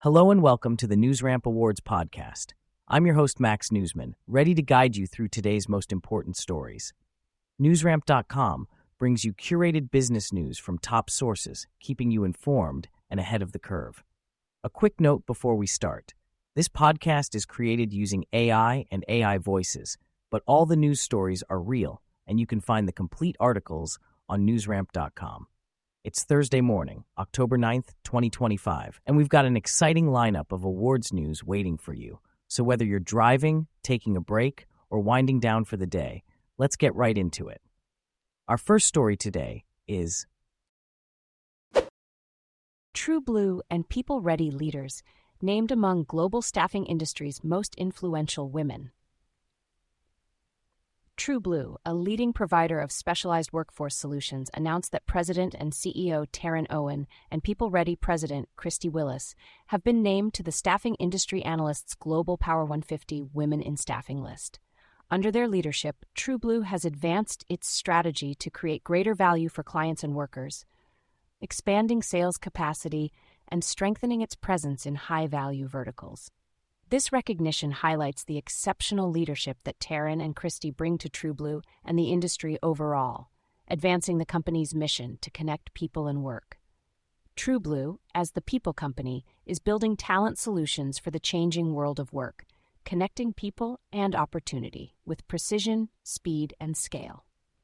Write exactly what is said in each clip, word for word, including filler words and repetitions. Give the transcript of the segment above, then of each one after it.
Hello and welcome to the NewsRamp Awards podcast. I'm your host, Max Newsman, ready to guide you through today's most important stories. NewsRamp dot com brings you curated business news from top sources, keeping you informed and ahead of the curve. A quick note before we start. This podcast is created using A I and A I voices, but all the news stories are real, and you can find the complete articles on NewsRamp dot com. It's Thursday morning, October ninth, twenty twenty-five, and we've got an exciting lineup of awards news waiting for you. So whether you're driving, taking a break, or winding down for the day, let's get right into it. Our first story today is TrueBlue and People Ready leaders named among global staffing industry's most influential women. TrueBlue, a leading provider of specialized workforce solutions, announced that President and C E O Taryn Owen and People Ready President Christy Willis have been named to the Staffing Industry Analysts Global Power one fifty Women in Staffing list. Under their leadership, TrueBlue has advanced its strategy to create greater value for clients and workers, expanding sales capacity, and strengthening its presence in high-value verticals. This recognition highlights the exceptional leadership that Taryn and Christy bring to TrueBlue and the industry overall, advancing the company's mission to connect people and work. TrueBlue, as the people company, is building talent solutions for the changing world of work, connecting people and opportunity with precision, speed, and scale.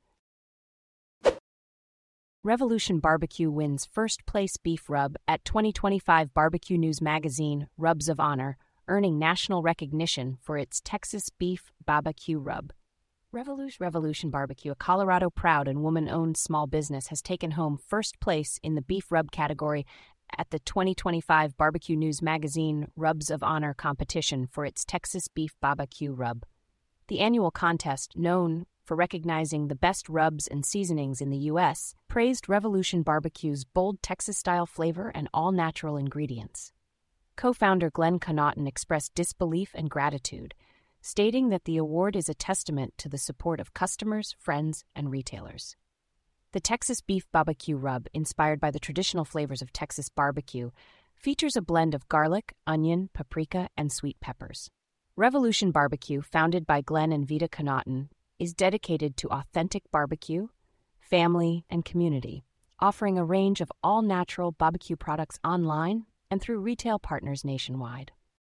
Revolution Barbecue wins first place beef rub at twenty twenty-five Barbecue News Magazine Rubs of Honor, earning national recognition for its Texas Beef Barbecue Rub. Revolution, Revolution Barbecue, a Colorado-proud and woman-owned small business, has taken home first place in the beef rub category at the twenty twenty-five Barbecue News Magazine Rubs of Honor competition for its Texas Beef Barbecue Rub. The annual contest, known for recognizing the best rubs and seasonings in the U S, praised Revolution Barbecue's bold Texas-style flavor and all-natural ingredients. Co-founder Glenn Connaughton expressed disbelief and gratitude, stating that the award is a testament to the support of customers, friends, and retailers. The Texas Beef Barbecue Rub, inspired by the traditional flavors of Texas barbecue, features a blend of garlic, onion, paprika, and sweet peppers. Revolution Barbecue, founded by Glenn and Vita Connaughton, is dedicated to authentic barbecue, family, and community, offering a range of all-natural barbecue products online and through retail partners nationwide.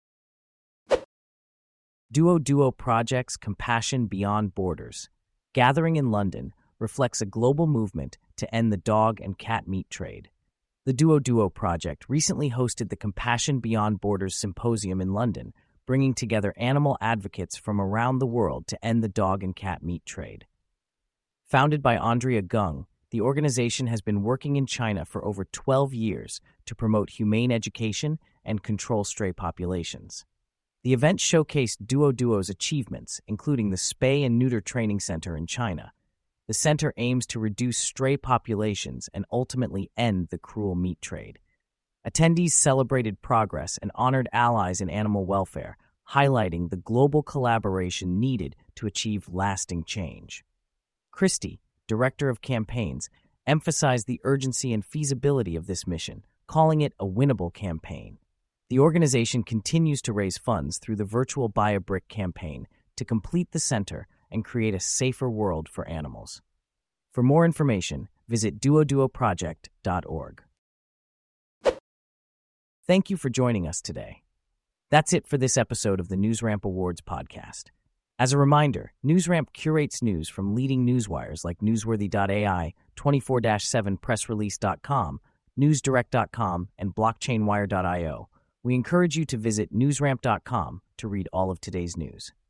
Duo Duo Project's Compassion Beyond Borders, gathering in London, reflects a global movement to end the dog and cat meat trade. The Duo Duo Project recently hosted the Compassion Beyond Borders Symposium in London, bringing together animal advocates from around the world to end the dog and cat meat trade. Founded by Andrea Gung, the organization has been working in China for over twelve years to promote humane education and control stray populations. The event showcased Duo Duo's achievements, including the Spay and Neuter Training Center in China. The center aims to reduce stray populations and ultimately end the cruel meat trade. Attendees celebrated progress and honored allies in animal welfare, highlighting the global collaboration needed to achieve lasting change. Christy, Director of Campaigns, emphasized the urgency and feasibility of this mission, calling it a winnable campaign. The organization continues to raise funds through the virtual Buy a Brick campaign to complete the center and create a safer world for animals. For more information, visit duo duo project dot org. Thank you for joining us today. That's it for this episode of the NewsRamp Awards podcast. As a reminder, NewsRamp curates news from leading newswires like newsworthy dot A I, twenty-four seven press release dot com, newsdirect dot com, and blockchain wire dot io. We encourage you to visit newsramp dot com to read all of today's news.